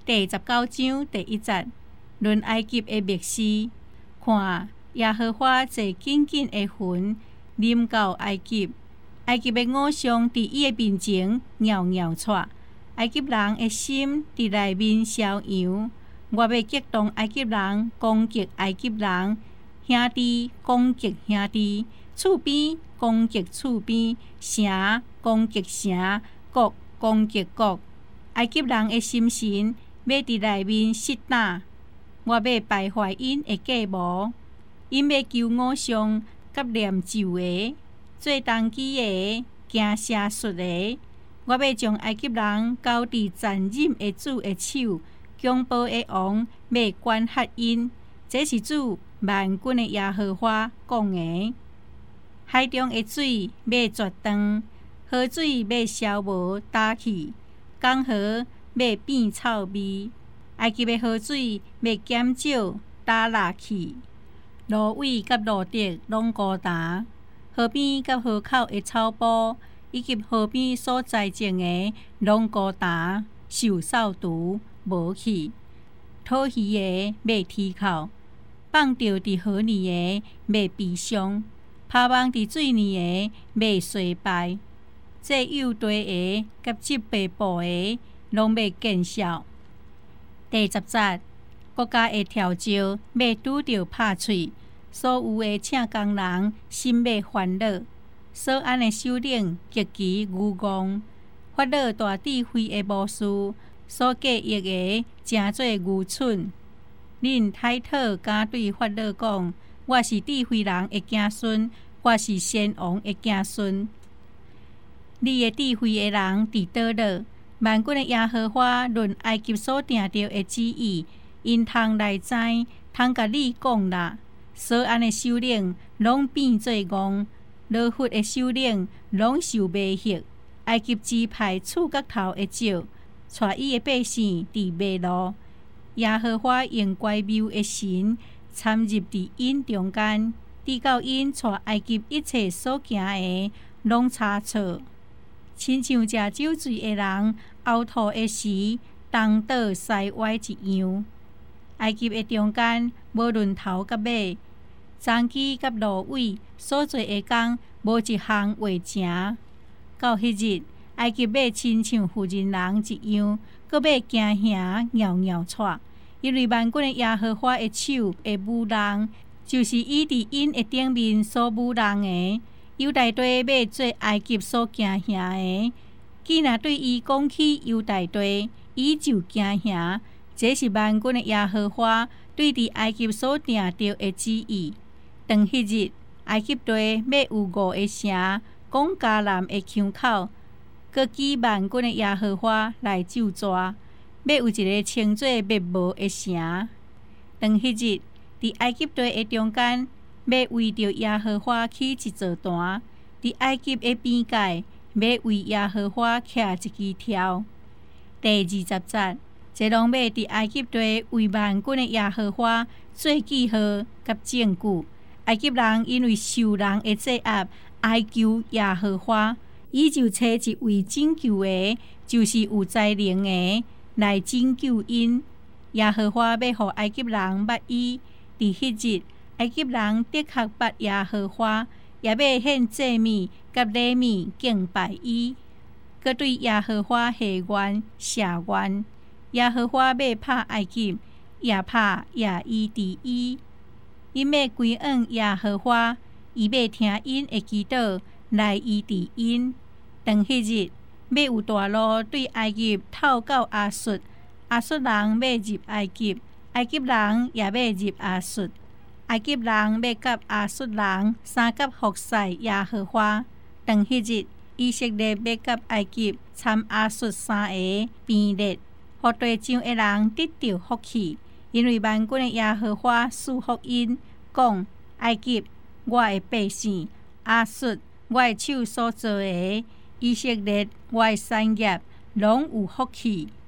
第19章第1節，論埃及的密事。看耶和華坐緊緊的雲，臨到埃及。埃及的偶像佇伊的面前搖搖綽，埃及人的心佇內面燒揚。我要激動埃及人攻擊埃及人，兄弟攻擊兄弟，厝邊攻擊厝邊，城攻擊城，國攻擊國。埃及人的心神要佇內面失膽，我要敗壞因的計謀，因要求偶像甲念咒的，做當機的，行邪術的。我要將埃及人交佇殘忍的主的手，強暴的王要管轄因。這是主萬軍的耶和華講的。海中的水要絕斷，河水要消無乾去，江河要變臭味。埃及的河水要減少乾落去，蘆葦甲蘆荻攏孤單，河邊甲河口的草埔，以及河邊所栽種的攏孤單，受掃除無去。討魚的要啼哭，放著佇河裡的要悲傷，拋網佇水裡的要衰敗。這有地的甲織白布的，攏要見笑。第10節，國家的調召要拄着拍喙，所有的請工人心要煩惱。所安的首領極其愚妄，法老大智慧的謀士所計劃的誠做愚蠢。恁太太敢對法老講：我是智慧人的子孫，我是先王的子孫。你的智慧的人佇倒落？萬軍的耶和華論埃及所定着的旨意，因通來知，通甲你講啦。所安的首領攏變做戇，羅弗的首領攏受迷惑。埃及支派觸角頭的石，帶伊的百姓佇迷路。耶和華用怪謬的神參入佇因中間，直到因帶埃及一切所行的攏差錯，親像食酒醉的人嘔吐的時，東倒西歪一樣。埃及的中間無論頭甲尾，棕枝甲蘆葦所做的工無一項畫成。到迄日，埃及要親像婦人人一樣，閣要驚嚇搖搖綽，因為萬軍的耶和華的手會舞弄，就是伊佇因的頂面所舞弄的。猶大地要做埃及所驚嚇的。既若對伊講起猶大地，伊就驚嚇。這是萬軍的耶和華對佇埃及所定着的旨意。當迄日，埃及地要有5個城，講迦南的腔口，閣記萬軍的耶和華來咒詛，要有一個稱作滅無的城。當迄日，佇埃及地的中間，要為着耶和華起一座壇；佇埃及的邊界，要為耶和華徛一支柱。第20節，這攏要佇埃及地為萬軍的耶和華做記號甲證據。埃及人因為受人的制壓，哀求耶和華，伊就找一位拯救的，就是有才能的，來拯救因。耶和華要互埃及人捌伊，佇迄日，埃及人的確捌耶和華，也要獻祭物甲禮物敬拜伊，閣對耶和華下願謝願。耶和華要拍埃及，也拍也醫治伊。因要歸向耶和華，伊要聽因的祈禱來醫治因。當迄日，要有大路對埃及透到亞述，亞述人要入埃及，埃及人也要入亞述。埃及人要甲亞述人三甲服侍耶和華。當迄日，以色列要甲埃及參亞述三個邊列，互地上的人得到福氣。因為萬軍的耶和華賜福因，講：埃及，我的百姓；亞述，我的手所做的；以色列，我的產業，攏有福氣。